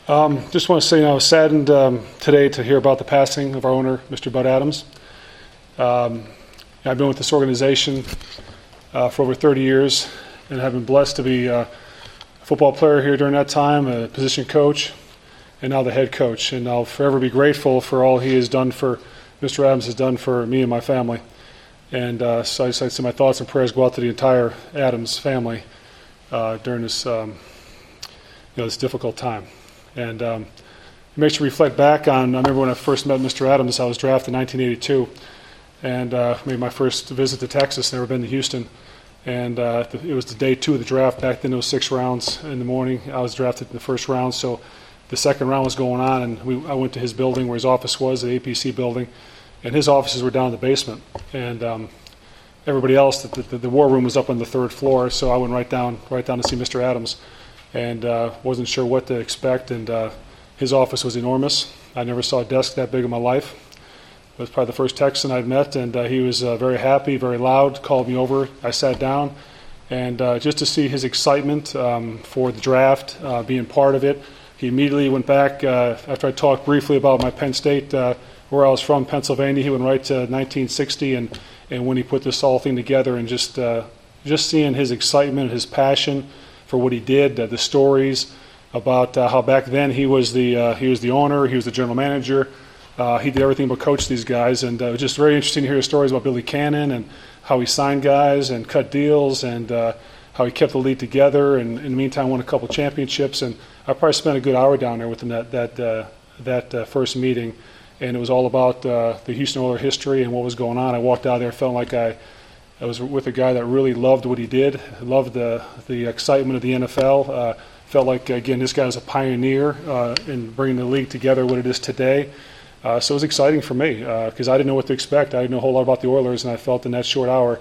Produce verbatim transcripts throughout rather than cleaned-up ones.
Um, just want to say, you know, I was saddened um, today to hear about the passing of our owner, Mister Bud Adams. Um, I've been with this organization uh, for over thirty years, and have been blessed to be a football player here during that time, a position coach, and now the head coach. And I'll forever be grateful for all he has done for, Mister Adams has done for me and my family. And uh, so I just like to say my thoughts and prayers go out to the entire Adams family uh, during this, um, you know, this difficult time. And um, it makes you reflect back on, I remember when I first met Mister Adams, I was drafted in nineteen eighty-two, and uh, made my first visit to Texas, never been to Houston. And uh, it was the day two of the draft. Back then it was six rounds in the morning. I was drafted in the first round, so the second round was going on, and we, I went to his building where his office was, the A P C building, and his offices were down in the basement. And um, everybody else, the, the, the war room was up on the third floor, so I went right down, right down to see Mister Adams. And uh, wasn't sure what to expect, and uh, his office was enormous. I never saw a desk that big in my life. It was probably the first Texan I'd met, and uh, he was uh, very happy, very loud, called me over. I sat down, and uh, just to see his excitement um, for the draft, uh, being part of it, he immediately went back, uh, after I talked briefly about my Penn State, uh, where I was from, Pennsylvania, he went right to nineteen sixty, and, and when he put this whole thing together, and just, uh, just seeing his excitement, his passion for what he did, uh, the stories about uh, how back then he was the uh, he was the owner, he was the general manager, uh, he did everything but coach these guys, and uh, it was just very interesting to hear stories about Billy Cannon and how he signed guys and cut deals, and uh, how he kept the league together, and in the meantime won a couple championships. And I probably spent a good hour down there with him that that uh, that uh, first meeting, and it was all about uh, the Houston Oilers history and what was going on. I walked out there, felt like I. I was with a guy that really loved what he did, loved the the excitement of the N F L. Uh, felt like, again, this guy was a pioneer uh, in bringing the league together what it is today. Uh, so it was exciting for me because uh, I didn't know what to expect. I didn't know a whole lot about the Oilers, and I felt in that short hour,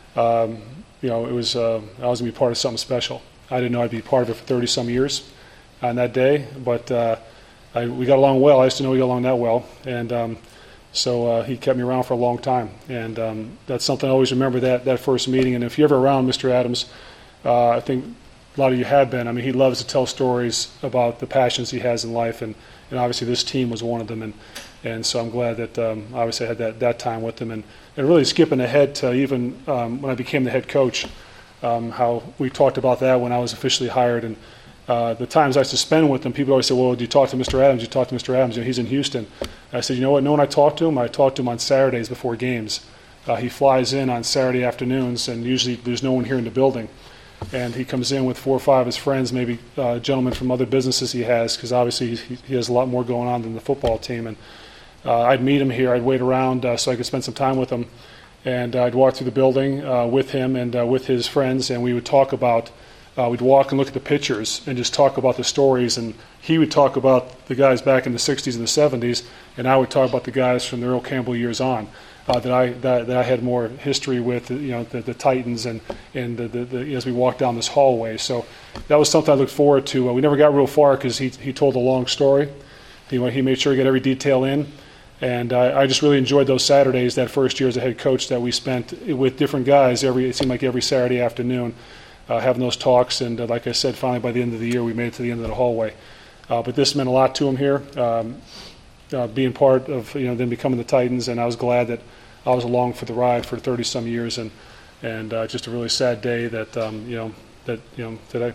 um, you know, it was uh, I was going to be part of something special. I didn't know I'd be part of it for thirty-some years on that day, but uh, I, we got along well. I used to know we got along that well, and um, So uh, he kept me around for a long time, and um, that's something I always remember, that, that first meeting. And if you're ever around Mister Adams, uh, I think a lot of you have been. I mean, he loves to tell stories about the passions he has in life, and, and obviously this team was one of them. And, and so I'm glad that um, obviously I had that, that time with him. And, and really skipping ahead to even um, when I became the head coach, um, how we talked about that when I was officially hired. And Uh, the times I used to spend with him, people always say, well, do you talk to Mister Adams? Do you talk to Mister Adams? You know, he's in Houston. And I said, you know what, no, when I talk to him, I talk to him on Saturdays before games. Uh, he flies in on Saturday afternoons, and usually there's no one here in the building. And he comes in with four or five of his friends, maybe uh, gentlemen from other businesses he has, because obviously he, he has a lot more going on than the football team. And uh, I'd meet him here. I'd wait around uh, so I could spend some time with him. And uh, I'd walk through the building uh, with him and uh, with his friends, and we would talk about Uh, we'd walk and look at the pictures and just talk about the stories, and he would talk about the guys back in the sixties and the seventies, and I would talk about the guys from the Earl Campbell years on uh, that I that, that I had more history with, you know, the, the Titans and and the, the, the, as we walked down this hallway. So that was something I looked forward to. Uh, we never got real far because he he told a long story. He he made sure he got every detail in, and I, I just really enjoyed those Saturdays that first year as a head coach that we spent with different guys. Every it seemed like every Saturday afternoon. Uh, having those talks, and uh, like I said, finally by the end of the year, we made it to the end of the hallway. Uh, but this meant a lot to him here, um, uh, being part of, you know, then becoming the Titans, and I was glad that I was along for the ride for thirty-some years, and and uh, just a really sad day that um, you know that you know today.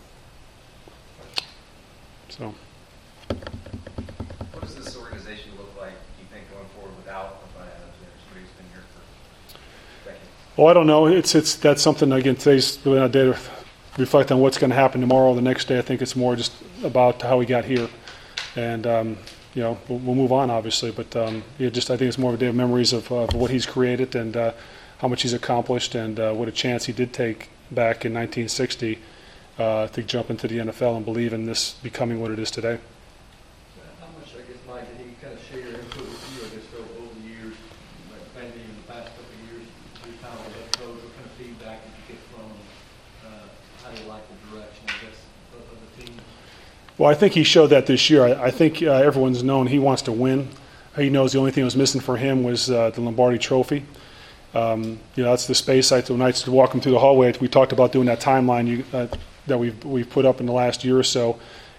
So. What does this organization look like, do you think, going forward without Bud Adams? Somebody who's been here for decades. Well, I don't know. It's it's that's something, again, today's really not a day to reflect on what's going to happen tomorrow or the next day. I think it's more just about how we got here, and um, you know we'll, we'll move on, obviously. But um, yeah, just I think it's more of a day of memories of, of what he's created and uh, how much he's accomplished, and uh, what a chance he did take back in nineteen sixty uh, to jump into the N F L and believe in this becoming what it is today. How much, I guess, Mike, did he kind of share your input with you, I guess, over the years, like maybe in the past couple of years, your time as head coach? What kind of feedback did you get from him? Uh, how do you like the direction, I guess, of, of the team? Well, I think he showed that this year. I, I think uh, everyone's known he wants to win. He knows the only thing that was missing for him was uh, the Lombardi Trophy. Um, you know, that's the space I when I used to walk him through the hallway. We talked about doing that timeline you, uh, that we've we've put up in the last year or so,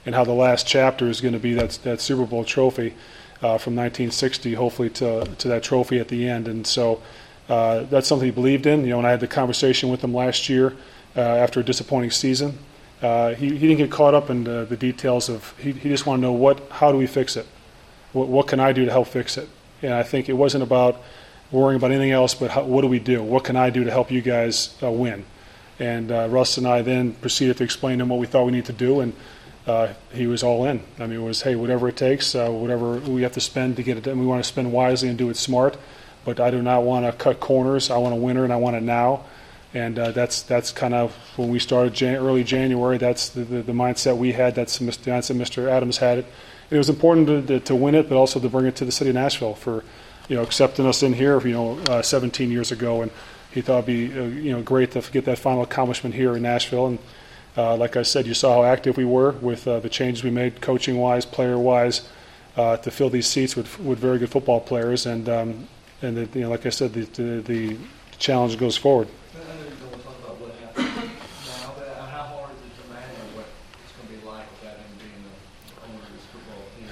and how the last chapter is going to be that that Super Bowl trophy uh, from nineteen sixty, hopefully to to that trophy at the end. And so uh, that's something he believed in. You know, when I had the conversation with him last year uh, after a disappointing season, uh, he he didn't get caught up in the, the details of. He he just wanted to know what how do we fix it, what what can I do to help fix it. And I think it wasn't about worrying about anything else, but how, what do we do? What can I do to help you guys uh, win? And uh, Russ and I then proceeded to explain to him what we thought we need to do, and uh, he was all in. I mean, it was, hey, whatever it takes, uh, whatever we have to spend to get it done, we want to spend wisely and do it smart, but I do not want to cut corners. I want a winner, and I want it now. And uh, that's that's kind of when we started Jan- early January, that's the, the, the mindset we had. That's the mindset Mister Adams had it. And it was important to, to, to win it, but also to bring it to the city of Nashville for, you know, accepting us in here, you know, uh, seventeen years ago, and he thought it'd be, uh, you know, great to get that final accomplishment here in Nashville. And uh, like I said, you saw how active we were with uh, the changes we made, coaching-wise, player-wise, uh, to fill these seats with with very good football players. And um, and the, you know, like I said, the, the the challenge goes forward. I know you don't want to talk about what happened now, but how hard is it to imagine what it's going to be like without him being the owner of this football team?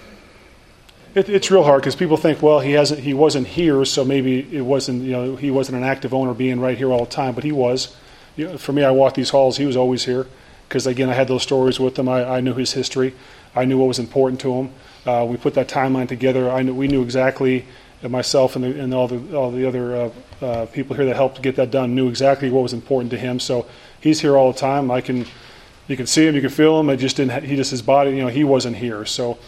It, it's real hard because people think, well, he hasn't, he wasn't here, so maybe it wasn't, you know, he wasn't an active owner being right here all the time, but he was. You know, for me, I walked these halls; he was always here because, again, I had those stories with him. I, I knew his history. I knew what was important to him. Uh, we put that timeline together. I knew, we knew exactly, uh, myself and, the, and all the all the other uh, uh, people here that helped get that done knew exactly what was important to him. So he's here all the time. I can, you can see him, you can feel him. I just didn't. He just his body, you know, he wasn't here. So.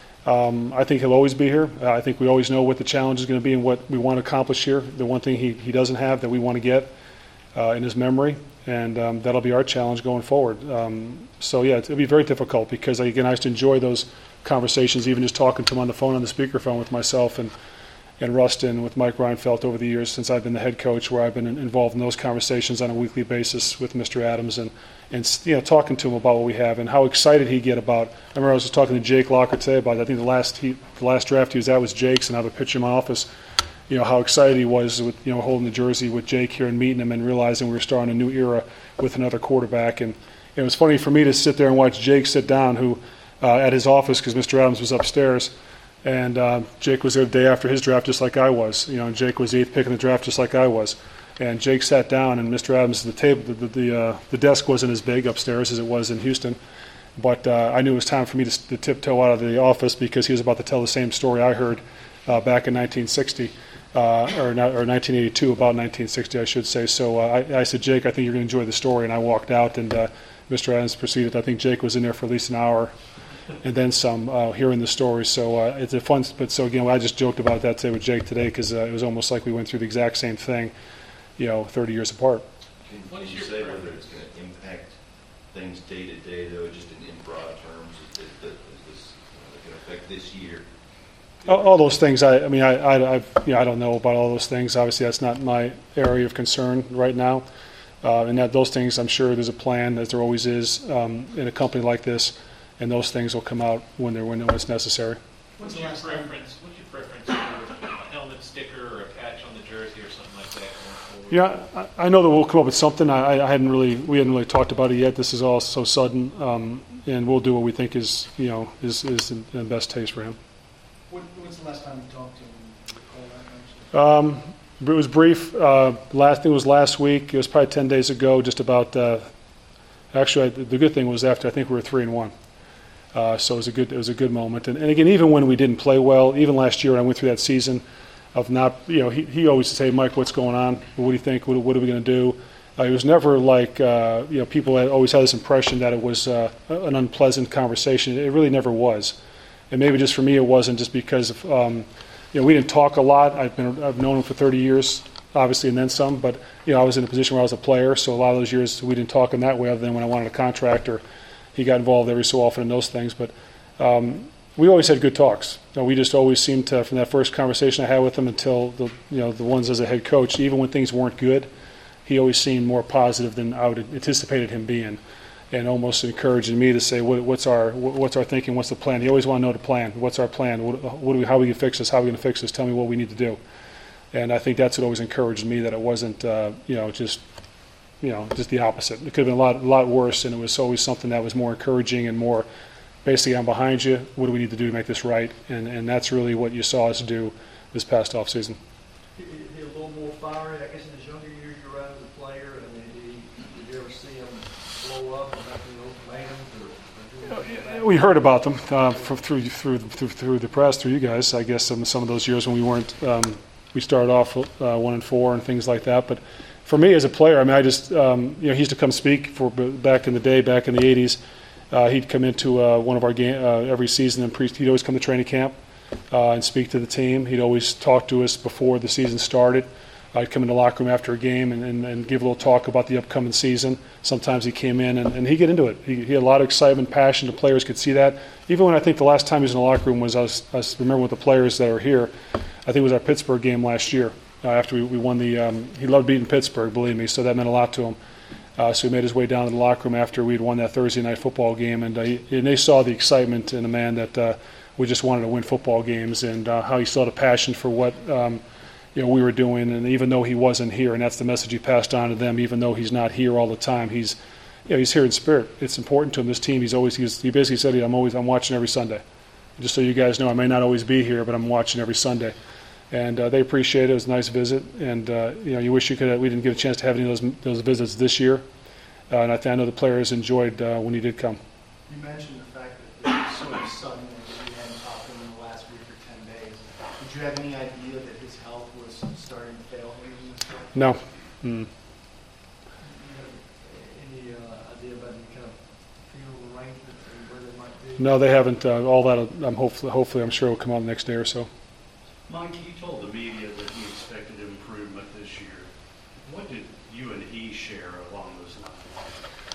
Um, I think he'll always be here. Uh, I think we always know what the challenge is going to be and what we want to accomplish here. The one thing he, he doesn't have that we want to get uh, in his memory, and um, that'll be our challenge going forward. Um, so, yeah, it'll be very difficult because, again, I used to enjoy those conversations, even just talking to him on the phone, on the speakerphone with myself and, and Rustin, with Mike Reinfeldt over the years since I've been the head coach, where I've been involved in those conversations on a weekly basis with Mister Adams and, and you know, talking to him about what we have and how excited he'd get about. I remember I was talking to Jake Locker today about, I think the last he, the last draft he was at was Jake's, and I have a picture in my office, you know, how excited he was with, you know, holding the jersey with Jake here and meeting him and realizing we were starting a new era with another quarterback. And it was funny for me to sit there and watch Jake sit down, who uh, at his office, because Mister Adams was upstairs, and uh, Jake was there the day after his draft, just like I was. You know, Jake was the eighth pick in the draft, just like I was. And Jake sat down, and Mister Adams, the table, the the, uh, the desk wasn't as big upstairs as it was in Houston, but uh, I knew it was time for me to, to tiptoe out of the office because he was about to tell the same story I heard uh, back in nineteen sixty, uh, or not, or nineteen eighty-two, about nineteen sixty, I should say. So uh, I, I said, Jake, I think you're going to enjoy the story, and I walked out, and uh, Mister Adams proceeded. I think Jake was in there for at least an hour. And then some, uh, hearing the story. So uh, it's a fun, but so again, I just joked about that today with Jake today because uh, it was almost like we went through the exact same thing, you know, thirty years apart. Can you say whether it's going to impact things day to day, though, just in, in broad terms? Is, is, is this going to affect this year? All, all those things, I, I mean, I, I, I've, you know, I don't know about all those things. Obviously, that's not my area of concern right now. Uh, and that those things, I'm sure there's a plan, as there always is um, in a company like this. And those things will come out when they're when it's necessary. What's your preference? What's your preference for a helmet sticker or a patch on the jersey or something like that? Yeah, I, I know that we'll come up with something. I, I hadn't really, we hadn't really talked about it yet. This is all so sudden, um, and we'll do what we think is, you know, is is in the best taste for him. When, when's the last time you talked to him? All that Um, it was brief. Uh, last thing was last week. It was probably ten days ago. Just about. Uh, actually, the good thing was after I think we were three and one. Uh, so it was a good it was a good moment. And, and again, even when we didn't play well, even last year when I went through that season of not, you know, he, he always would say, Mike, what's going on? What do you think? What, what are we going to do? Uh, it was never like, uh, you know, people had always had this impression that it was uh, an unpleasant conversation. It really never was. And maybe just for me it wasn't, just because of, um, you know, we didn't talk a lot. I've been I've known him for thirty years, obviously, and then some. But, you know, I was in a position where I was a player, so a lot of those years we didn't talk in that way other than when I wanted a contract or he got involved every so often in those things. But um, we always had good talks. You know, we just always seemed to, from that first conversation I had with him until the, you know, the ones as a head coach, even when things weren't good, he always seemed more positive than I would have anticipated him being, and almost encouraging me to say, what, what's our what's our thinking, what's the plan? He always wanted to know the plan. What's our plan? What, what do we, how are we going to fix this? How are we going to fix this? Tell me what we need to do. And I think that's what always encouraged me, that it wasn't, uh, you know, just, you know, just the opposite. It could have been a lot, a lot worse, and it was always something that was more encouraging and more basically, I'm behind you. What do we need to do to make this right? And and that's really what you saw us do this past offseason. He, he a little more fiery, I guess in his younger years you were around as a player, and then he, did you ever see him blow up and make any ultimatums or, or do anything like that? We heard about them uh, from, through, through through through the press, through you guys. I guess some some of those years when we weren't, um, we started off uh, one and four and things like that. But for me as a player, I mean, I just um, you know he used to come speak for back in the day, back in the eighties. Uh, he'd come into uh, one of our game uh, every season, and pre- he'd always come to training camp uh, and speak to the team. He'd always talk to us before the season started. I'd come in the locker room after a game and, and, and give a little talk about the upcoming season. Sometimes he came in and, and he'd get into it. He, he had a lot of excitement, passion. The players could see that. Even when I think the last time he was in the locker room was, I, was, I was remember with the players that are here, I think it was our Pittsburgh game last year uh, after we, we won the um, – he loved beating Pittsburgh, believe me, so that meant a lot to him. Uh, so he made his way down to the locker room after we'd won that Thursday night football game, and, uh, he, and they saw the excitement in a man that uh, we just wanted to win football games, and uh, how he saw the passion for what um, you know we were doing. And even though he wasn't here, and that's the message he passed on to them, even though he's not here all the time, he's you know, he's here in spirit. It's important to him. This team, he's always he's, he basically said, "I'm always I'm watching every Sunday." Just so you guys know, I may not always be here, but I'm watching every Sunday. And uh, they appreciate it. It was a nice visit, and uh, you know, you wish you could. We didn't get a chance to have any of those those visits this year, uh, and I, th- I know the players enjoyed uh, when he did come. You mentioned the fact that it was sort of sudden and you hadn't talked to him in the last week or ten days. Did you have any idea that his health was starting to fail him in this way? No. Mm. Any uh, idea about any kind of funeral arrangements and where they might be? No, they haven't. Uh, all that. I'm hopefully, hopefully, I'm sure will come out the next day or so. Mike, you told the media that he expected improvement this year. What did you and he share along those lines?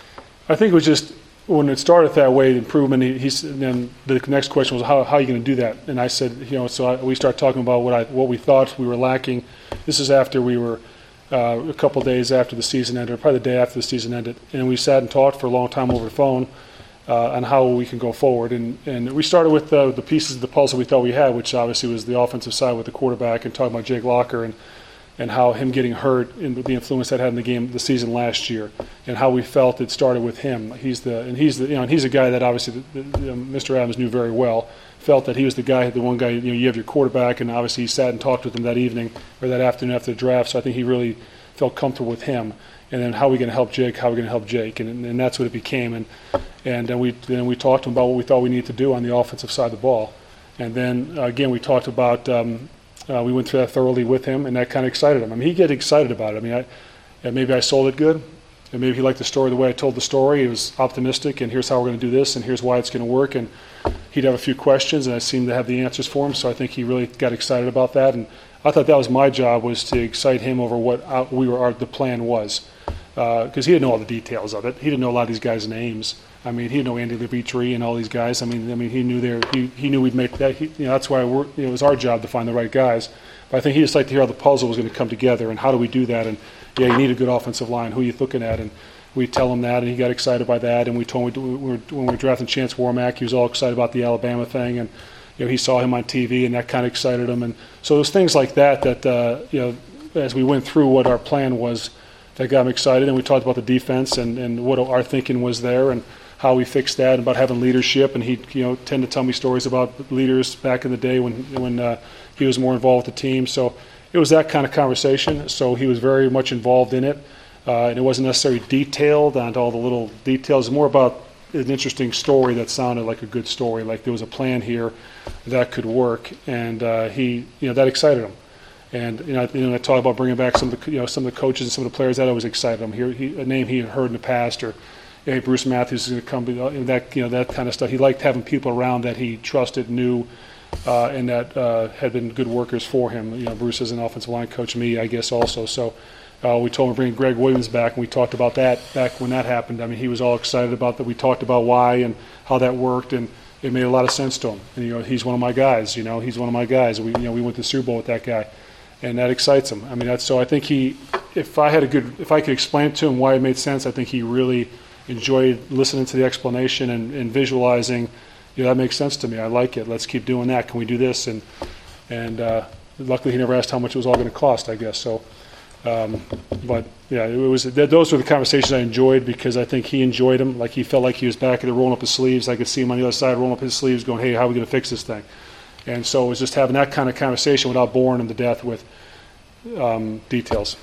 I think it was just when it started that way, improvement. He, he's and then the next question was how, how are you going to do that? And I said, you know, so I, we started talking about what I what we thought we were lacking. This is after we were uh, a couple days after the season ended, or probably the day after the season ended, and we sat and talked for a long time over the phone uh, on how we can go forward. And and we started with uh, the pieces of the puzzle we thought we had, which obviously was the offensive side with the quarterback, and talking about Jake Locker and. and how him getting hurt and the influence that had in the game, the season last year, and how we felt it started with him. He's the and he's the you know and he's a guy that obviously the, the, Mister Adams knew very well. Felt that he was the guy, the one guy. You know, you have your quarterback, and obviously he sat and talked with him that evening or that afternoon after the draft. So I think he really felt comfortable with him. And then how are we going to help Jake? How are we going to help Jake? And and that's what it became. And and then we then we talked to him about what we thought we needed to do on the offensive side of the ball. And then uh, again we talked about. Um, Uh, we went through that thoroughly with him, and that kind of excited him. I mean, he get excited about it. I mean, I, and maybe I sold it good, and maybe he liked the story the way I told the story. He was optimistic, and here's how we're going to do this, and here's why it's going to work. And he'd have a few questions, and I seemed to have the answers for him. So I think he really got excited about that. And I thought that was my job, was to excite him over what uh, we were. Our, the plan was, because uh, he didn't know all the details of it. He didn't know a lot of these guys' names. I mean, he didn't know Andy Levitri and all these guys. I mean, I mean, he knew there. He, he knew we'd make that. He, you know, that's why we're, you know, it was our job to find the right guys. But I think he just liked to hear how the puzzle was going to come together and how do we do that. And yeah, you need a good offensive line. Who are you looking at? And we tell him that, and he got excited by that. And we told him we were, when we were drafting Chance Warmack, he was all excited about the Alabama thing, and you know, he saw him on T V, and that kind of excited him. And so there's things like that that uh, you know, as we went through what our plan was, that got him excited. And we talked about the defense and, and what our thinking was there, and how we fixed that, and about having leadership. And he, you know, tend to tell me stories about leaders back in the day when when uh, he was more involved with the team. So it was that kind of conversation. So he was very much involved in it, uh, and it wasn't necessarily detailed on all the little details. It was more about an interesting story that sounded like a good story, like there was a plan here that could work, and uh, he, you know, that excited him. And you know, you know, I talk about bringing back some of the, you know, some of the coaches and some of the players that always excited him. Here, he, a name he had heard in the past, or hey, Bruce Matthews is going to come. That you know, that kind of stuff. He liked having people around that he trusted, knew, uh, and that uh, had been good workers for him. You know, Bruce is an offensive line coach, me, I guess, also. So uh, we told him to bring Greg Williams back, and we talked about that back when that happened. I mean, he was all excited about that. We talked about why and how that worked, and it made a lot of sense to him. And you know, he's one of my guys. You know, he's one of my guys. We, you know, we went to the Super Bowl with that guy, and that excites him. I mean, that's so. I think he, if I had a good, if I could explain it to him why it made sense, I think he really enjoyed listening to the explanation and, and visualizing. You know, that makes sense to me. I like it. Let's keep doing that. Can we do this? And and uh, luckily, he never asked how much it was all going to cost, I guess. So Um, but yeah, it was th- those were the conversations I enjoyed because I think he enjoyed them. Like he felt like he was back there rolling up his sleeves. I could see him on the other side rolling up his sleeves, going, "Hey, how are we going to fix this thing?" And so it was just having that kind of conversation without boring him to death with um, details.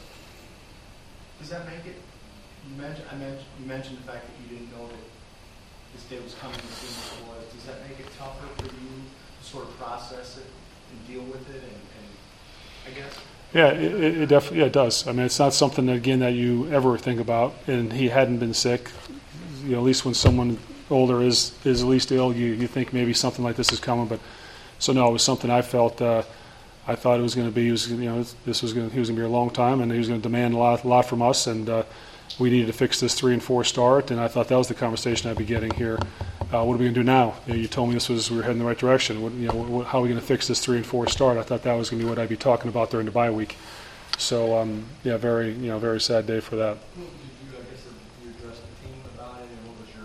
Does that make it, you mentioned, I mentioned, you mentioned the fact that you didn't know that this day was coming as soon as it was. Does that make it tougher for you to sort of process it and deal with it and, and I guess? Yeah, it, it it definitely yeah, it does. I mean, it's not something that, again, that you ever think about. And he hadn't been sick. You know, at least when someone older is is at least ill, you, you think maybe something like this is coming. But so no, it was something I felt. Uh, I thought it was going to be. He was, you know, this was going. He was going to be a long time, and he was going to demand a lot, a lot from us. And uh, we needed to fix this three and four start. And I thought that was the conversation I'd be getting here. Uh, what are we going to do now? You know, you told me this was we were heading in the right direction. What, you know, what, how are we going to fix this three and four start? I thought that was going to be what I'd be talking about during the bye week. So um, yeah, very you know very sad day for that. Did you, I guess, uh, you address the team about it, and what was your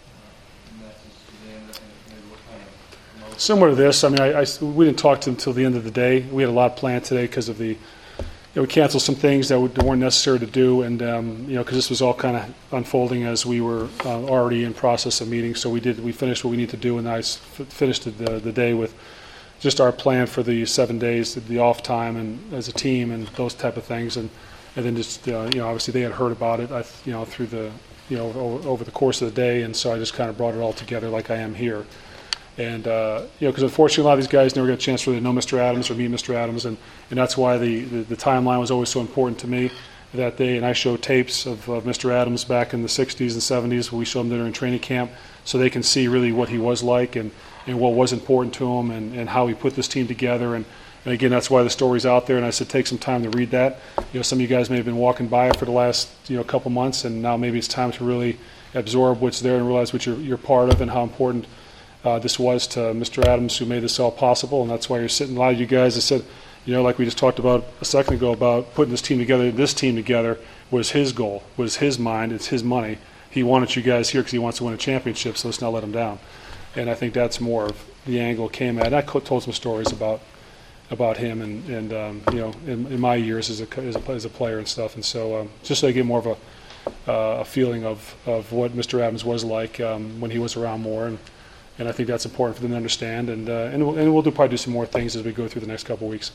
uh, message to them, and maybe what kind of emotion? Similar to this, I mean, I, I- we didn't talk to them until the end of the day. We had a lot planned today because of the, you know, we canceled some things that, would, that weren't necessary to do, and um, you know, because this was all kind of unfolding as we were uh, already in process of meetings. So we did, we finished what we need to do, and I s- f- finished the, the day with just our plan for the seven days, the off time, and as a team, and those type of things, and and then just uh, you know, obviously they had heard about it, I, you know, through the, you know, over, over the course of the day, and so I just kind of brought it all together like I am here. And, uh, you know, because unfortunately a lot of these guys never got a chance to really know Mister Adams or meet Mister Adams, and, and that's why the, the, the timeline was always so important to me that day. And I showed tapes of, of Mister Adams back in the sixties and seventies. We showed them during training camp so they can see really what he was like and, and what was important to him and, and how he put this team together. And, and again, that's why the story's out there. And I said, take some time to read that. You know, some of you guys may have been walking by it for the last, you know, couple months, and now maybe it's time to really absorb what's there and realize what you're, you're part of and how important Uh, this was to Mister Adams, who made this all possible, and that's why you're sitting. A lot of you guys have said, you know, like we just talked about a second ago about putting this team together. This team together was his goal, was his mind. It's his money. He wanted you guys here because he wants to win a championship, so let's not let him down. And I think that's more of the angle came at. And I co- told some stories about about him and and um, you know in, in my years as a as a, as a player and stuff. And so um, just so I get more of a uh, a feeling of of what Mister Adams was like um, when he was around more. And. And I think that's important for them to understand, and uh, and, we'll, and we'll do, probably do some more things as we go through the next couple of weeks.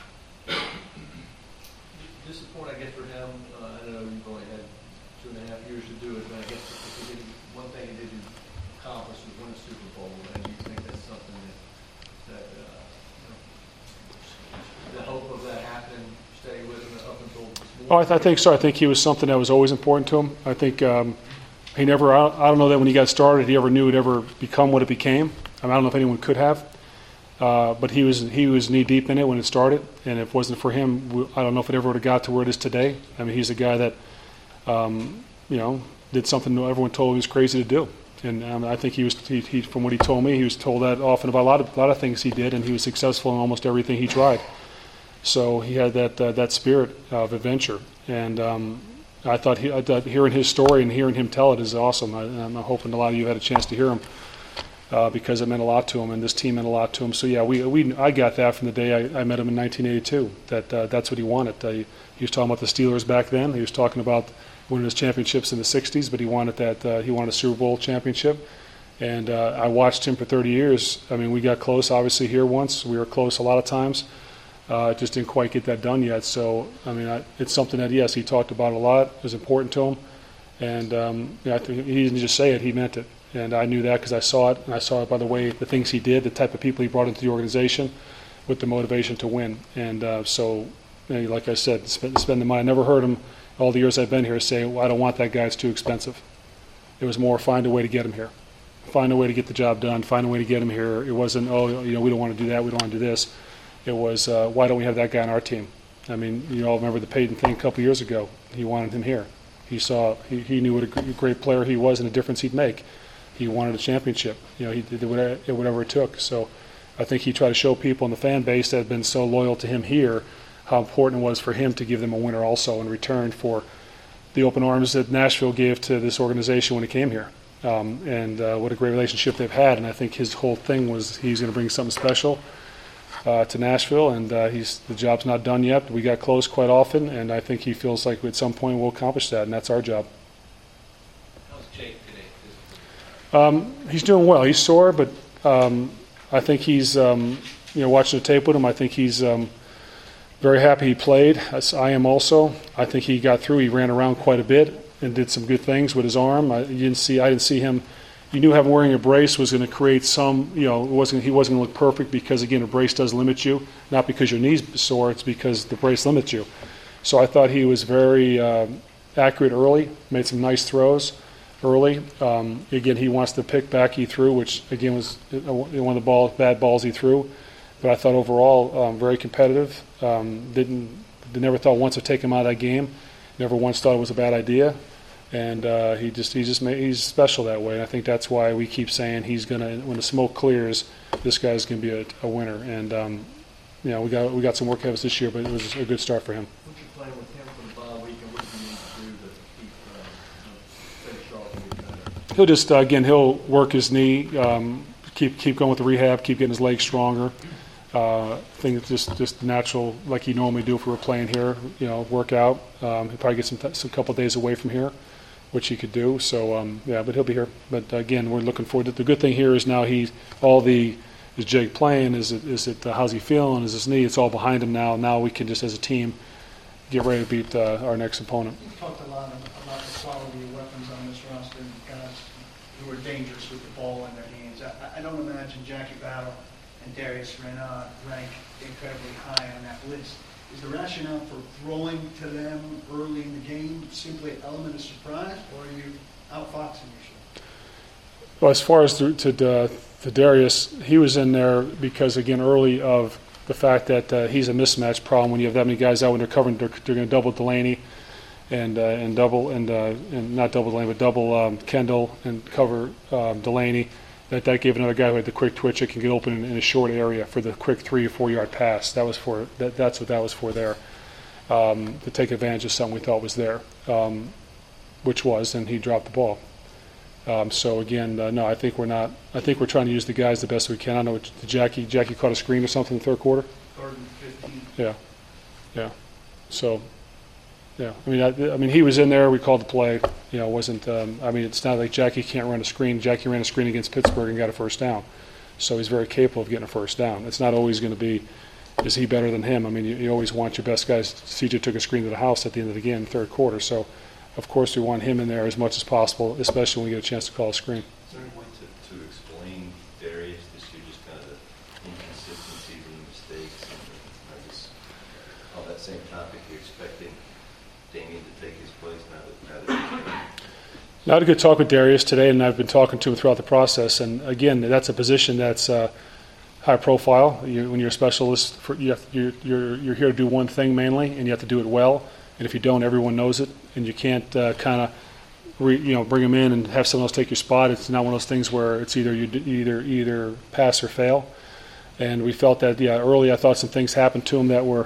Disappointing, I guess, for him. Uh, I know you've only had two and a half years to do it, but I guess if he did, one thing he didn't accomplish was win a Super Bowl, and you think that's something that, that uh, you know, the hope of that happening, stay with him up until this morning? Oh, I, th- I think so. I think he was something that was always important to him. I think um, he never. I, I don't know that when he got started, he ever knew it ever become what it became. I, mean, I don't know if anyone could have. Uh, but he was he was knee deep in it when it started, and if it wasn't for him, we, I don't know if it ever would have got to where it is today. I mean, he's a guy that, um, you know, did something that everyone told him he was crazy to do, and um, I think he was. He, he, from what he told me, he was told that often about a lot of a lot of things he did, and he was successful in almost everything he tried. So he had that uh, that spirit of adventure, and um, I thought he, I thought hearing his story and hearing him tell it is awesome. I, I'm hoping a lot of you had a chance to hear him. Uh, because it meant a lot to him, and this team meant a lot to him. So yeah, we we I got that from the day I, I met him in nineteen eighty-two. That uh, that's what he wanted. Uh, he, he was talking about the Steelers back then. He was talking about winning his championships in the sixties, but he wanted that. Uh, he wanted a Super Bowl championship. And uh, I watched him for thirty years. I mean, we got close, obviously, here once. We were close a lot of times. Uh, just didn't quite get that done yet. So I mean, I, it's something that yes, he talked about a lot. It was important to him, and um, yeah, I think he didn't just say it; he meant it. And I knew that because I saw it, and I saw it by the way, the things he did, the type of people he brought into the organization with the motivation to win. And uh, so, you know, like I said, spend, spend the money. I never heard him, all the years I've been here, say, well, I don't want that guy, it's too expensive. It was more, find a way to get him here. Find a way to get the job done, find a way to get him here. It wasn't, oh, you know, we don't want to do that, we don't want to do this. It was, uh, why don't we have that guy on our team? I mean, you all remember the Peyton thing a couple years ago. He wanted him here. He saw, he, he knew what a great player he was and the difference he'd make. He wanted a championship. You know, he did whatever, whatever it took. So I think he tried to show people in the fan base that had been so loyal to him here how important it was for him to give them a winner also in return for the open arms that Nashville gave to this organization when he came here. Um, and uh, what a great relationship they've had. And I think his whole thing was he's going to bring something special. uh, to Nashville, and uh, he's the job's not done yet. We got close quite often, and I think he feels like at some point we'll accomplish that, and that's our job. How's Jake today? physically? Um, he's doing well. He's sore, but um, I think he's, um, you know, watching the tape with him, I think he's um, very happy he played, as I am also. I think he got through. He ran around quite a bit and did some good things with his arm. I you didn't see. I didn't see him. You knew having wearing a brace was going to create some. You know, it wasn't. He wasn't going to look perfect because again, a brace does limit you. Not because your knee's sore. It's because the brace limits you. So I thought he was very uh, accurate early. Made some nice throws early. Um, again, he wants to pick back. He threw, which again was one of the ball, bad balls he threw. But I thought overall um, very competitive. Um, didn't. They never thought once to take him out of that game. Never once thought it was a bad idea. And uh, he just he just made, he's special that way. And I think that's why we keep saying he's gonna, when the smoke clears, this guy's gonna be a, a winner. And um, you know, we got we got some work ahead of us this year, but it was a good start for him. What you playing with him for the bye week, and what do you need to do to keep, uh, you know, finish off and get better? He'll just uh, again he'll work his knee, um, keep keep going with the rehab, keep getting his legs stronger. Uh, I think it's just just natural, like you normally do if we were playing here. You know, work out. Um, he'll probably get some t- some couple days away from here, which he could do. So um, yeah, but he'll be here. But again, we're looking forward to it. The good thing here is now he's all the is Jake playing? Is it is it uh, how's he feeling? Is his knee? It's all behind him now. Now we can just as a team get ready to beat uh, our next opponent. You've talked a lot about the quality of weapons on this roster, guys who are dangerous with the ball in their hands. I, I don't imagine Jackie Battle and Darius Renard rank incredibly high on that list. Is the rationale for throwing to them early in the game simply an element of surprise, or are you outfoxing yourself? Well, as far as to, to, uh, to Darius, he was in there because, again, early of the fact that uh, he's a mismatch problem. When you have that many guys out when they're covering, they're, they're going to double Delaney and uh, and double and uh, and not double Delaney, but double um, Kendall and cover um, Delaney. That that gave another guy who had the quick twitch. It can get open in, in a short area for the quick three or four yard pass. That was for that. That's what that was for there. Um, to take advantage of something we thought was there, um, which was, and he dropped the ball. Um, so again, uh, no, I think we're not. I think we're trying to use the guys the best we can. I know what- Jackie. Jackie caught a screen or something in the third quarter. Third and fifteen. Yeah, yeah. So, yeah. I mean, I, I mean, he was in there. We called the play. You know, it wasn't. Um, I mean, it's not like Jackie can't run a screen. Jackie ran a screen against Pittsburgh and got a first down. So he's very capable of getting a first down. It's not always going to be, is he better than him? I mean, you, you always want your best guys. C J took a screen to the house at the end of the game, third quarter. So, of course, we want him in there as much as possible, especially when we get a chance to call a screen. Is there any way to, to explain Darius this year, just kind of the inconsistencies and mistakes? And I guess on that same topic, you're expecting Damien to take his place now that, now that he's gone? I had a good talk with Darius today, and I've been talking to him throughout the process. And again, that's a position that's uh, high profile. You, when you're a specialist, for, you have, you're, you're, you're here to do one thing mainly, and you have to do it well. And if you don't, everyone knows it, and you can't uh, kind of, you know, bring them in and have someone else take your spot. It's not one of those things where it's either you d- either either pass or fail. And we felt that, yeah, early I thought some things happened to him that were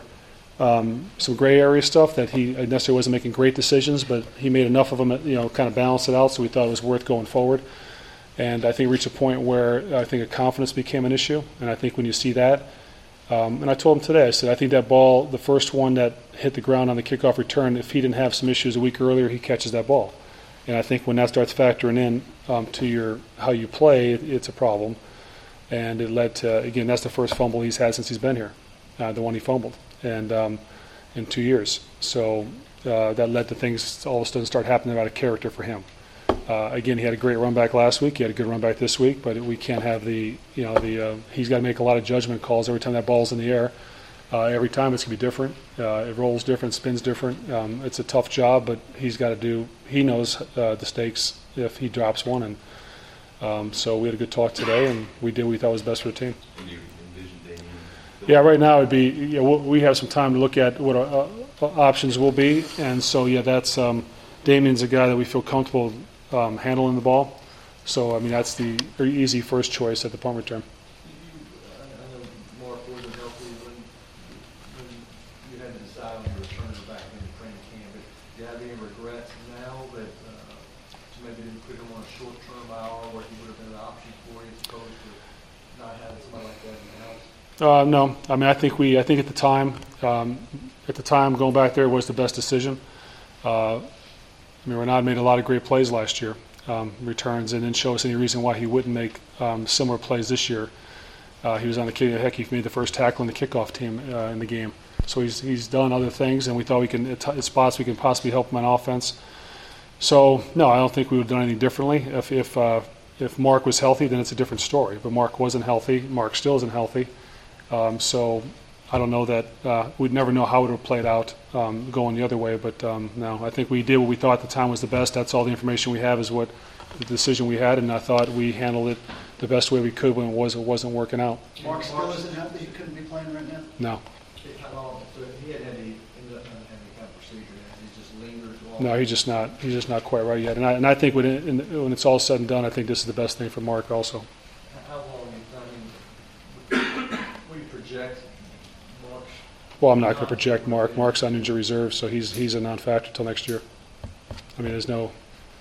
um, some gray area stuff that he necessarily wasn't making great decisions, but he made enough of them, you know, kind of balance it out. So we thought it was worth going forward. And I think reached a point where I think a confidence became an issue. And I think when you see that. Um, and I told him today, I said, I think that ball, the first one that hit the ground on the kickoff return, if he didn't have some issues a week earlier, he catches that ball. And I think when that starts factoring in um, to your how you play, it, it's a problem. And it led to, again, that's the first fumble he's had since he's been here, uh, the one he fumbled, and um, in two years. So uh, that led to things all of a sudden start happening out of character for him. Uh, again, he had a great run back last week. He had a good run back this week, but we can't have the, you know, the. Uh, he's got to make a lot of judgment calls every time that ball's in the air. Uh, every time it's gonna be different. Uh, it rolls different, spins different. Um, it's a tough job, but he's got to do. He knows uh, the stakes if he drops one, and um, so we had a good talk today, and we did what we thought was best for the team. And you envision Damien? Yeah, right now it'd be. You know, we have some time to look at what our uh, options will be, and so yeah, that's um, Damien's a guy that we feel comfortable. Um, handling the ball. So, I mean, that's the very easy first choice at the punt return. You, I I know Mark wasn't healthy when, when you had to decide on your return back in the training camp, but do you have any regrets now that uh, you maybe didn't put him on a short-term hour where he would have been an option for you as opposed to not having somebody like that in the house? Uh, no, I mean, I think we, I think at the time, um, at the time, going back there was the best decision. Uh, I mean, Renaud made a lot of great plays last year, um, returns, and didn't show us any reason why he wouldn't make um, similar plays this year. Uh, he was on the kick. Heck, he made the first tackle in the kickoff team uh, in the game. So he's he's done other things, and we thought we can at, t- at spots we can possibly help him on offense. So no, I don't think we would have done anything differently. If if uh, if Mark was healthy, then it's a different story. But Mark wasn't healthy. Mark still isn't healthy. Um, so I don't know that uh, we'd never know how it would have played out um, going the other way. But um, no, I think we did what we thought at the time was the best. That's all the information we have is what the decision we had, and I thought we handled it the best way we could when it was it wasn't working out. Mark still isn't healthy, he couldn't be playing right now? No, How long, so he had any, ended up having any kind of procedure, and he just lingered long? no, he's just not he's just not quite right yet. And I and I think when it, in, when it's all said and done, I think this is the best thing for Mark also. How long, I mean, what do you project Mark's? Well, I'm not going to project Mark. Mark's on injury reserve, so he's he's a non-factor till next year. I mean, there's no.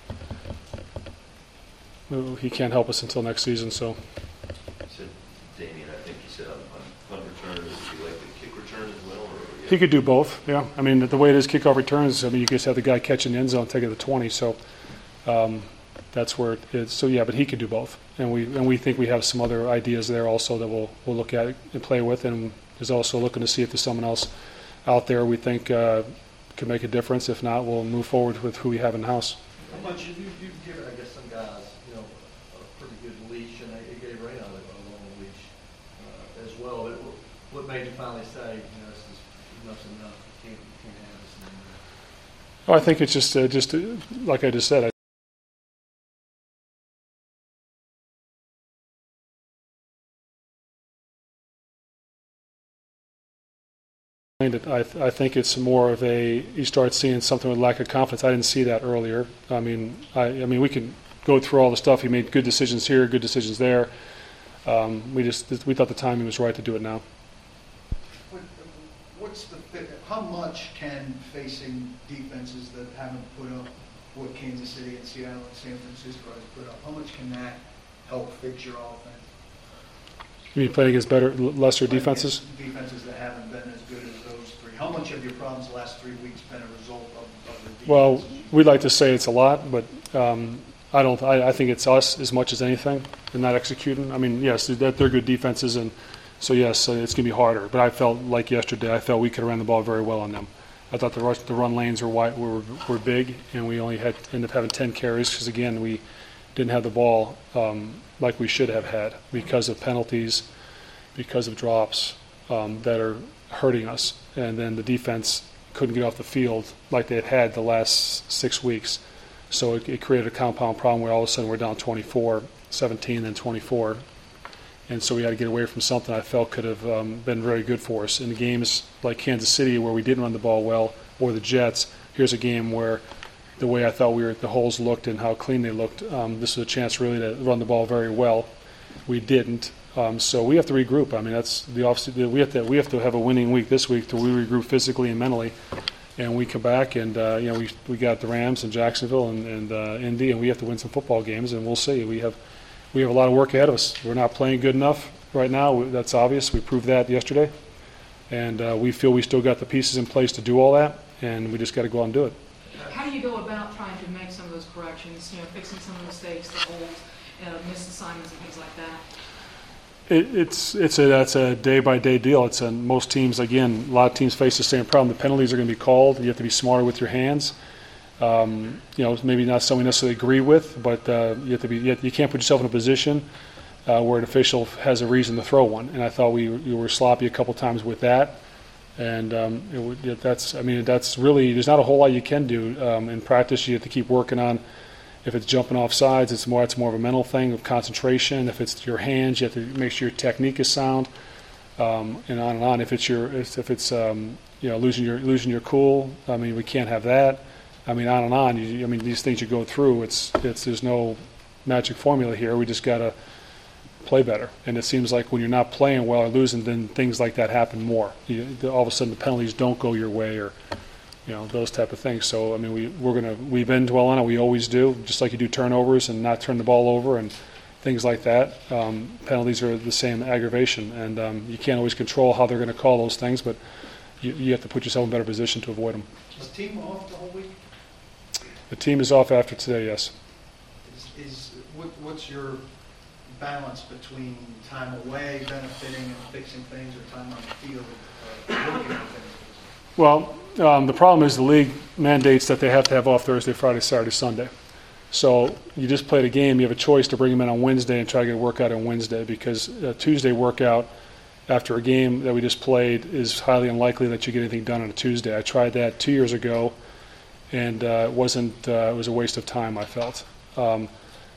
He can't help us until next season, so. You said, Damien, I think you said on, on punt return, would you like the kick return as well? Or He could do both, yeah. I mean, the way it is kickoff returns, I mean, you just have the guy catching the end zone, taking the twenty, so um, that's where it is. So, yeah, but he could do both. And we and we think we have some other ideas there also that we'll, we'll look at and play with, and is also looking to see if there's someone else out there we think uh, could make a difference. If not, we'll move forward with who we have in-house. How much, you, you've given, I guess, some guys, you know, a pretty good leash, and they gave Ray a long leash uh, as well. But what- what made you finally say, you know, this is enough's enough, you can't, you can't have this anymore? Oh, I think it's just, uh, just uh, like I just said, I It. I, I think it's more of a, you start seeing something with lack of confidence. I didn't see that earlier. I mean, I, I mean, we can go through all the stuff. He made good decisions here, good decisions there. Um, we just, we thought the timing was right to do it now. What- What's the, fi- how much can facing defenses that haven't put up what Kansas City and Seattle and San Francisco has put up, how much can that help fix your offense? You mean playing against better, l- lesser defenses? Defenses that haven't been as good as those three. How much of your problems the last three weeks been a result of, of the defense? Well, we'd like to say it's a lot, but um, I don't. I, I think it's us as much as anything in not executing. I mean, yes, they're, they're good defenses, and so yes, uh, it's going to be harder. But I felt like yesterday, I felt we could have ran the ball very well on them. I thought the rush, the run lanes were wide, were were big, and we only had ended up having ten carries because again we didn't have the ball um, like we should have had because of penalties, because of drops um, that are hurting us, and then the defense couldn't get off the field like they had had the last six weeks. So it, it created a compound problem where all of a sudden we're down twenty-four, seventeen, then twenty-four. And so we had to get away from something I felt could have um, been very good for us. In the games like Kansas City where we didn't run the ball well, or the Jets, here's a game where the way I thought we were, the holes looked and how clean they looked, um, this was a chance really to run the ball very well. We didn't. Um, so we have to regroup. I mean, that's the opposite. We have to we have to have a winning week this week to we regroup physically and mentally, and we come back and uh, you know we we got the Rams and Jacksonville and, and uh, Indy, and we have to win some football games, and we'll see. We have we have a lot of work ahead of us. We're not playing good enough right now. That's obvious. We proved that yesterday, and uh, we feel we still got the pieces in place to do all that, and we just got to go out and do it. How do you go about trying to make some of those corrections, you know, fixing some of the mistakes, the holds, uh, missed assignments and things like that? It, it's it's a that's a day by day deal. It's a, most teams again. A lot of teams face the same problem. The penalties are going to be called. You have to be smarter with your hands. Um, you know, maybe not something we necessarily agree with, but uh, you have to be. You, have, you can't put yourself in a position uh, where an official has a reason to throw one. And I thought we, we were sloppy a couple times with that. And um, it would, it, that's I mean that's really there's not a whole lot you can do um, in practice. You have to keep working on. If it's jumping off sides, it's more it's more of a mental thing of concentration. If it's your hands, you have to make sure your technique is sound, um, and on and on. If it's your if it's um, you know losing your losing your cool, I mean we can't have that. I mean on and on. You, I mean these things you go through. It's it's there's no magic formula here. We just gotta play better. And it seems like when you're not playing well or losing, then things like that happen more. You, all of a sudden the penalties don't go your way or. You know, those type of things. So, I mean, we, we're going to, we've been dwell on it. We always do, just like you do turnovers and not turn the ball over and things like that. Um, penalties are the same aggravation, and um, you can't always control how they're going to call those things, but you, you have to put yourself in a better position to avoid them. Is the team off the whole week? The team is off after today, yes. Is, is what, what's your balance between time away, benefiting and fixing things, or time on the field, uh, working on things? Well, um, the problem is the league mandates that they have to have off Thursday, Friday, Saturday, Sunday. So you just played a game, you have a choice to bring them in on Wednesday and try to get a workout on Wednesday, because a Tuesday workout after a game that we just played is highly unlikely that you get anything done on a Tuesday. I tried that two years ago, and uh, it wasn't. Uh, it was a waste of time, I felt. Um,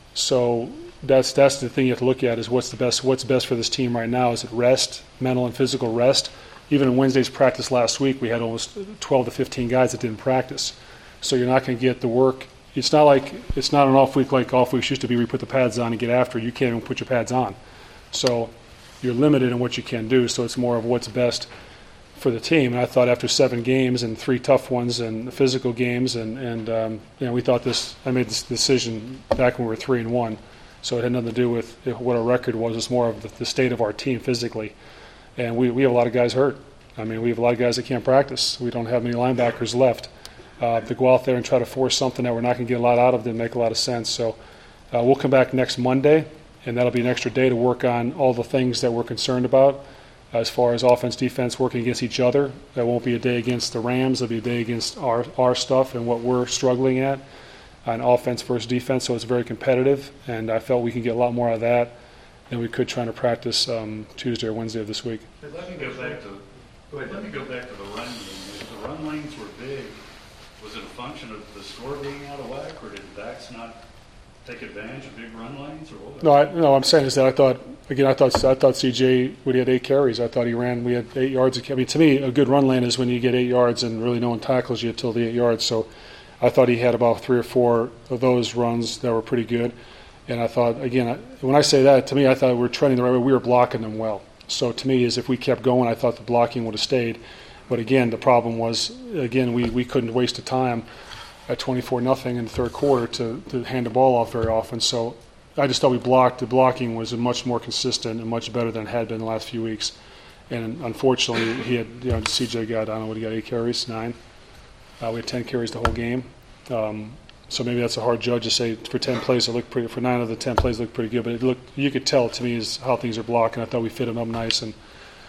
so that's that's the thing you have to look at, is what's the best what's best for this team right now. Is it rest, mental and physical rest? Even in Wednesday's practice last week, we had almost twelve to fifteen guys that didn't practice. So you're not going to get the work. It's not like it's not an off week like off weeks used to be, where you put the pads on and get after it. You can't even put your pads on. So you're limited in what you can do. So it's more of what's best for the team. And I thought after seven games and three tough ones and physical games, and, and um, you know, we thought this, I made this decision back when we were three and one. So it had nothing to do with what our record was. It's more of the, the state of our team physically. And we, we have a lot of guys hurt. I mean, we have a lot of guys that can't practice. We don't have many linebackers left. Uh, to go out there and try to force something that we're not going to get a lot out of didn't make a lot of sense. So uh, we'll come back next Monday, and that'll be an extra day to work on all the things that we're concerned about as far as offense, defense, working against each other. That won't be a day against the Rams. It'll be a day against our, our stuff and what we're struggling at on offense versus defense. So it's very competitive, and I felt we can get a lot more out of that than we could trying to practice um, Tuesday or Wednesday of this week. Let me go back to, Go ahead. let me go back to the run game. If the run lanes were big, was it a function of the score being out of whack, or did the backs not take advantage of big run lanes, or what? No, I, no. I'm saying is that I thought again. I thought I thought C J when he had eight carries. I thought he ran. We had eight yards. I mean, to me, a good run lane is when you get eight yards and really no one tackles you until the eight yards. So, I thought he had about three or four of those runs that were pretty good. And I thought again, I, when I say that, to me, I thought we were trending the right way. We were blocking them well. So to me, is if we kept going, I thought the blocking would have stayed. But again, the problem was, again, we, we couldn't waste the time at twenty-four nothing in the third quarter to, to hand the ball off very often. So I just thought we blocked. The blocking was much more consistent and much better than it had been the last few weeks. And unfortunately, he had, you know, C J got, I don't know what he got, eight carries, nine. Uh, we had ten carries the whole game. Um, so maybe that's a hard judge to say for ten plays it looked pretty, for nine of the ten plays it looked pretty good. But it looked, you could tell to me is how things are blocked, and I thought we fit him up nice, and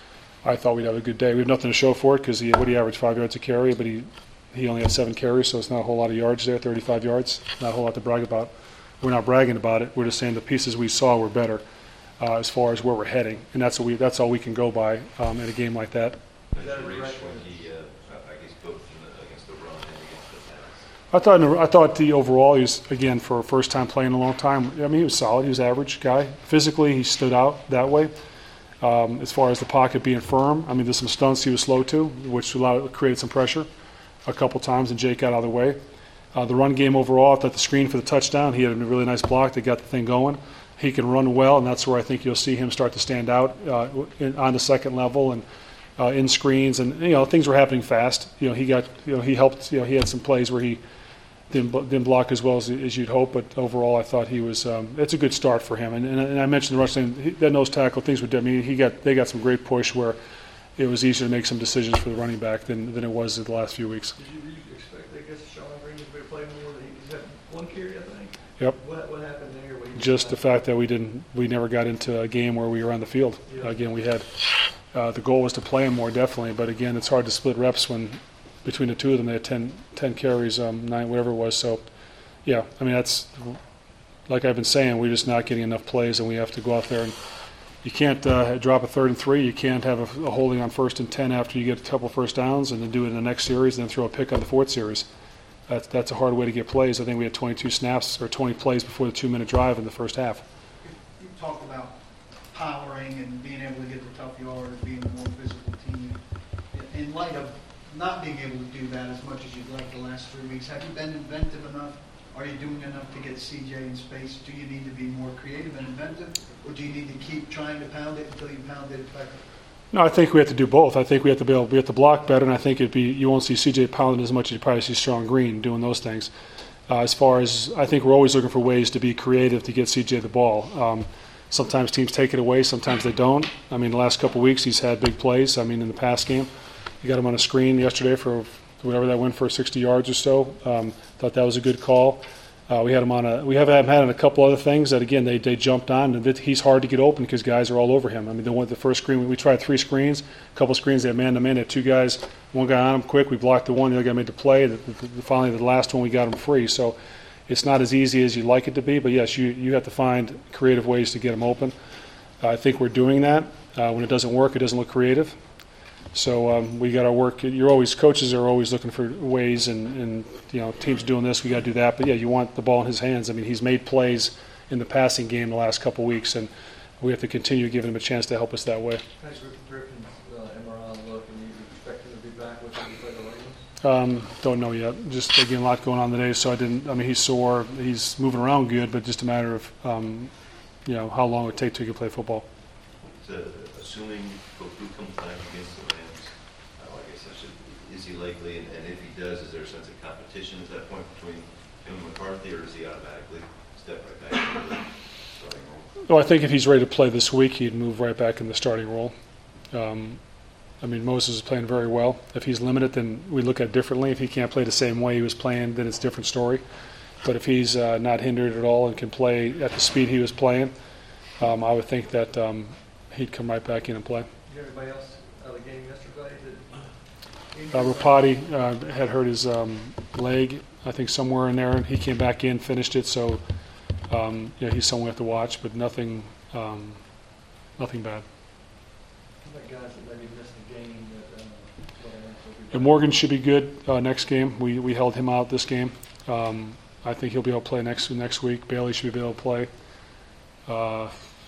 I thought we'd have a good day. We have nothing to show for it because he, what he averaged five yards a carry, but he he only had seven carries, so it's not a whole lot of yards there, thirty-five yards. Not a whole lot to brag about. We're not bragging about it. We're just saying the pieces we saw were better uh, as far as where we're heading, and that's what we that's all we can go by um, in a game like that. Is that a direct when he, uh, I guess, both in the, against the run and against the pass? I thought I thought the overall he was, again, for a first time playing in a long time. I mean, he was solid. He was average guy. Physically, he stood out that way. Um, as far as the pocket being firm, I mean, there's some stunts he was slow to, which allowed, created some pressure a couple times, and Jake got out of the way. Uh, the run game overall, I thought the screen for the touchdown, he had a really nice block that got the thing going. He can run well, and that's where I think you'll see him start to stand out uh, in, on the second level and uh, in screens, and you know things were happening fast. You know, he got, you know, he helped. You know, he had some plays where he didn't didn't block as well as, as you'd hope, but overall, I thought he was. Um, it's a good start for him, and, and, and I mentioned the rush lane. He, that nose tackle, things were. I mean, he got they got some great push where it was easier to make some decisions for the running back than, than it was in the last few weeks. Did you expect, I guess, Sean Green to be playing more? He's had one carry, I think. Yep. What, what happened there? What you- Just the fact that we didn't, we never got into a game where we were on the field. Yeah. Again, we had uh, the goal was to play him more definitely, but again, it's hard to split reps when between the two of them they had ten, ten carries, um, nine, whatever it was. So, yeah, I mean that's like I've been saying, we're just not getting enough plays, and we have to go out there and you can't uh, drop a third and three. You can't have a, a holding on first and ten after you get a couple first downs, and then do it in the next series, and then throw a pick on the fourth series. That's that's a hard way to get plays. I think we had twenty-two snaps or twenty plays before the two-minute drive in the first half. You talked about powering and being able to get the tough yard and being a more physical team. In light of not being able to do that as much as you'd like the last three weeks, have you been inventive enough? Are you doing enough to get C J in space? Do you need to be more creative and inventive, or do you need to keep trying to pound it until you pound it effectively? No, I think we have to do both. I think we have to be able we have to block better, and I think it'd be you won't see C J pounding as much as you probably see Sean Green doing those things. Uh, as far as, I think we're always looking for ways to be creative to get C J the ball. Um, sometimes teams take it away, sometimes they don't. I mean, the last couple of weeks he's had big plays. I mean, in the past game, you got him on a screen yesterday for whatever that went for, sixty yards or so. Um, thought that was a good call. Uh, we had him on a. We have had him on a couple other things that again they, they jumped on, and that he's hard to get open because guys are all over him. I mean, the one the first screen we, we tried three screens, a couple screens they had man to man, they had two guys, one guy on him quick. We blocked the one, the other guy made the play. The, the, the, finally, the last one we got him free. So it's not as easy as you'd like it to be, but yes, you you have to find creative ways to get him open. Uh, I think we're doing that. Uh, when it doesn't work, it doesn't look creative. So um, we got our work. You're always coaches are always looking for ways, and, and you know teams doing this. We got to do that. But yeah, you want the ball in his hands. I mean, he's made plays in the passing game the last couple of weeks, and we have to continue giving him a chance to help us that way. Thanks for Griffin's uh, M R I look, and you expect him to be back with you by the Ravens? Um, don't know yet. Just again, a lot going on today, so I didn't. I mean, he's sore. He's moving around good, but just a matter of um, you know how long it would take till he can play football. So, assuming Koku comes back against the Rams, uh, I guess I should, is he likely, and, and if he does, is there a sense of competition at that point between him and McCarthy, or does he automatically step right back into the starting role? Well, I think if he's ready to play this week, he'd move right back in the starting role. Um, I mean, Moses is playing very well. If he's limited, then we look at it differently. If he can't play the same way he was playing, then it's a different story. But if he's uh, not hindered at all and can play at the speed he was playing, um, I would think that um, he'd come right back in and play. Is there anybody else out of the game yesterday that? Uh, Rapati uh, had hurt his um, leg, I think somewhere in there, and he came back in, finished it. So, um, yeah, he's someone we have to watch, but nothing, um, nothing bad. How about guys that maybe missed the game that? Uh, And Morgan should be good uh, next game. We we held him out this game. Um, I think he'll be able to play next next week. Bailey should be able to play. Uh,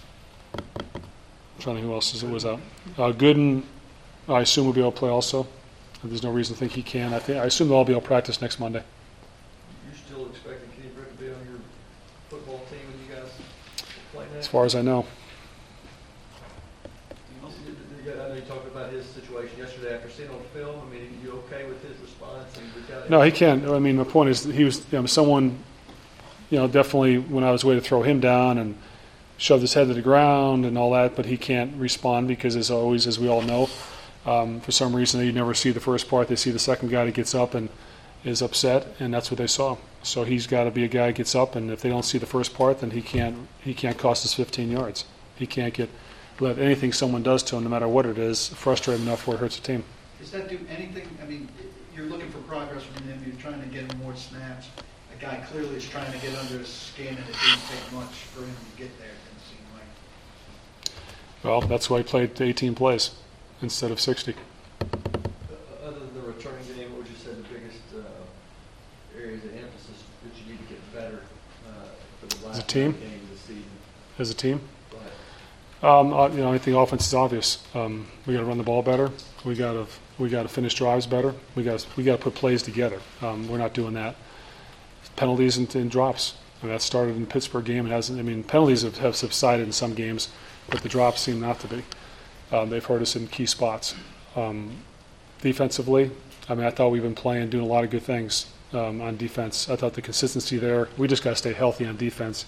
I'm trying to think who else is, was out. Uh, Gooden, I assume will be able to play also. There's no reason to think he can. I think I assume they'll all be able to practice next Monday. You still expecting Kenny Britt to be on your football team when you guys play next? As far as I know. I know you talked about his situation yesterday after seeing on film. I mean, are you okay with his response and retaliation? No, he can't. I mean, my point is that he was you know, someone, you know, definitely when I was ready to throw him down and shoved his head to the ground and all that, but he can't respond because, as always, as we all know, um, for some reason they never see the first part. They see the second guy that gets up and is upset, and that's what they saw. So he's got to be a guy that gets up, and if they don't see the first part, then he can't he can't cost us fifteen yards. He can't get let anything someone does to him, no matter what it is, frustrate him enough where it hurts the team. Does that do anything? I mean, you're looking for progress from him. You're trying to get him more snaps. A guy clearly is trying to get under his skin, and it didn't take much for him to get there, it didn't seem like. Well, that's why he played eighteen plays instead of sixty. Uh, other than the returning game, what would you say the biggest uh, areas of emphasis that you need to get better uh, for the last a team? game of the season? As a team? Go ahead. Um, uh, you know, I think offense is obvious. Um, we got to run the ball better. We got to we got to finish drives better. We got we got to put plays together. Um, we're not doing that. Penalties and, and drops. I mean, that started in the Pittsburgh game. It hasn't. I mean, penalties have, have subsided in some games, but the drops seem not to be. Um, they've hurt us in key spots. Um, defensively, I mean, I thought we've been playing, doing a lot of good things um, on defense. I thought the consistency there. We just got to stay healthy on defense.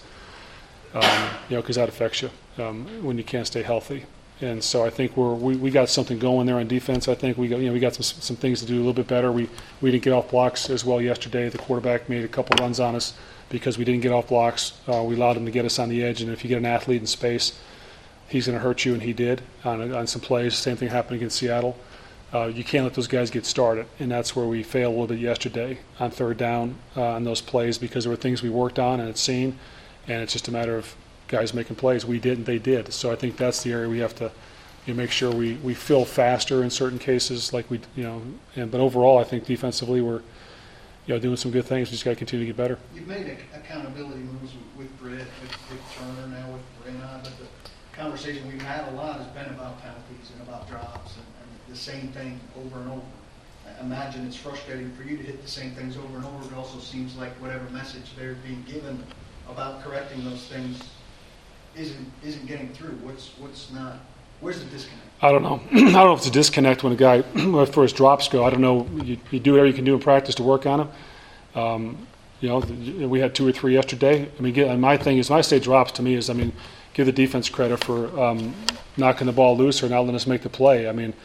Um, you know, because that affects you um, when you can't stay healthy. And so I think we're we, we got something going there on defense. I think we got you know we got some some things to do a little bit better. We we didn't get off blocks as well yesterday. The quarterback made a couple runs on us because we didn't get off blocks. Uh, we allowed him to get us on the edge. And if you get an athlete in space, he's going to hurt you, and he did on on some plays. Same thing happened against Seattle. Uh, you can't let those guys get started, and that's where we failed a little bit yesterday on third down uh, on those plays because there were things we worked on and it's seen. And it's just a matter of guys making plays. We didn't, they did. So I think that's the area we have to you know, make sure we, we fill faster in certain cases, like we, you know. And but overall, I think defensively we're, you know, doing some good things. We just got to continue to get better. You've made a- accountability moves with Britt, with, with Turner, now with Reyna, but the conversation we've had a lot has been about penalties and about drops and, and the same thing over and over. I imagine it's frustrating for you to hit the same things over and over. It also seems like whatever message they're being given about correcting those things isn't isn't getting through. What's what's not? Where's the disconnect? I don't know. I don't know if it's a disconnect when a guy, when first drops go. I don't know. You, you do whatever you can do in practice to work on him. Um, You know, th- we had two or three yesterday. I mean, get, and my thing is, when I say drops, to me is, I mean, give the defense credit for um, knocking the ball loose or not letting us make the play. I mean,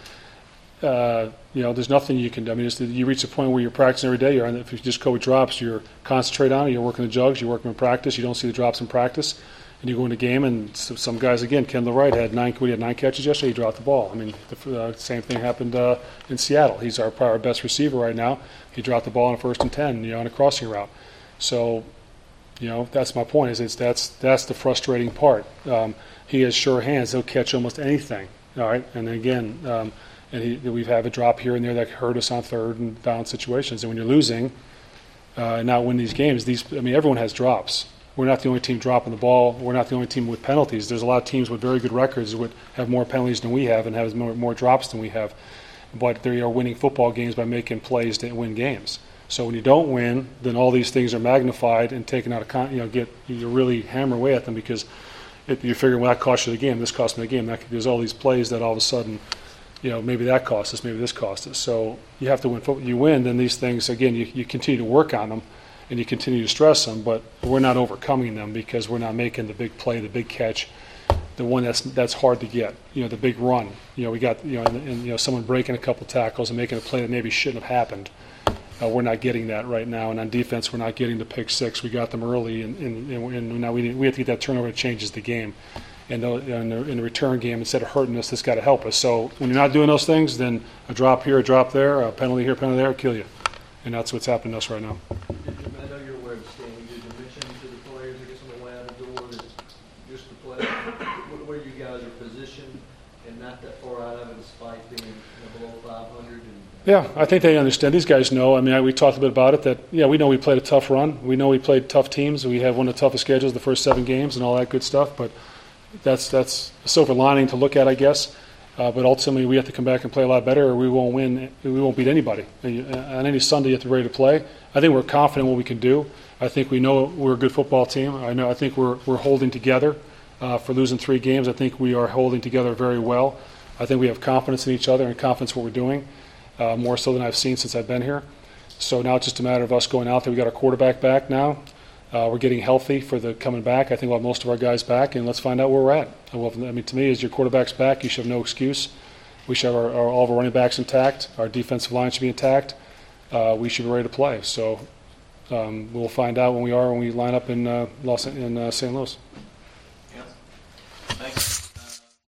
uh, you know, there's nothing you can do. I mean, it's, you reach a point where you're practicing every day. You're on, if you just go with drops, you're concentrate on it. You're working the jugs. You're working in practice. You don't see the drops in practice. And you go into game, and so some guys, again, Kendall Wright had nine, we had nine catches yesterday. He dropped the ball. I mean, the uh, same thing happened uh, in Seattle. He's our, probably our best receiver right now. He dropped the ball on a first and ten, you know, on a crossing route. So, you know, that's my point. Is it's that's that's the frustrating part. Um, he has sure hands. He'll catch almost anything. All right, and then again, um, and he, we've had a drop here and there that hurt us on third and down situations. And when you're losing, uh, and not win these games, these I mean, everyone has drops. We're not the only team dropping the ball. We're not the only team with penalties. There's a lot of teams with very good records that have more penalties than we have and have more, more drops than we have. But they are winning football games by making plays to win games. So when you don't win, then all these things are magnified and taken out of con- you know, get you really hammer away at them because it, you're figuring, well, that cost you the game. This cost me the game. That, there's all these plays that all of a sudden, you know, maybe that cost us, maybe this cost us. So you have to win. You win, then these things again, you, you continue to work on them. And you continue to stress them, but we're not overcoming them because we're not making the big play, the big catch, the one that's that's hard to get. You know, the big run. You know, we got you know, and, and you know, someone breaking a couple tackles and making a play that maybe shouldn't have happened. Uh, we're not getting that right now, and on defense, we're not getting the pick six. We got them early, and, and, and now we we have to get that turnover that changes the game. And the, in, the, in the return game, instead of hurting us, it's got to help us. So when you're not doing those things, then a drop here, a drop there, a penalty here, a penalty there, will kill you. And that's what's happening to us right now. I know you're aware of Stanley. Did you mention to the players, I guess, on the way out the door that just to play, where where you guys are positioned and not that far out of it despite being, you know, below five hundred? And Yeah, I think they understand. These guys know. I mean, I, we talked a bit about it. That yeah, we know we played a tough run. We know we played tough teams. We have one of the toughest schedules the first seven games and all that good stuff. But that's that's a silver lining to look at, I guess. Uh, but ultimately, we have to come back and play a lot better, or we won't win. We won't beat anybody. On any Sunday, you have to be ready to play. I think we're confident in what we can do. I think we know we're a good football team. I know. I think we're we're holding together uh, for losing three games. I think we are holding together very well. I think we have confidence in each other and confidence in what we're doing, uh, more so than I've seen since I've been here. So now it's just a matter of us going out there. We got our quarterback back now. Uh, we're getting healthy for the coming back. I think we'll have most of our guys back, and let's find out where we're at. Well, I mean, to me, as your quarterback's back, you should have no excuse. We should have our, our, all of our running backs intact. Our defensive line should be intact. Uh, we should be ready to play. So um, we'll find out when we are when we line up in uh, Los in uh, Saint Louis.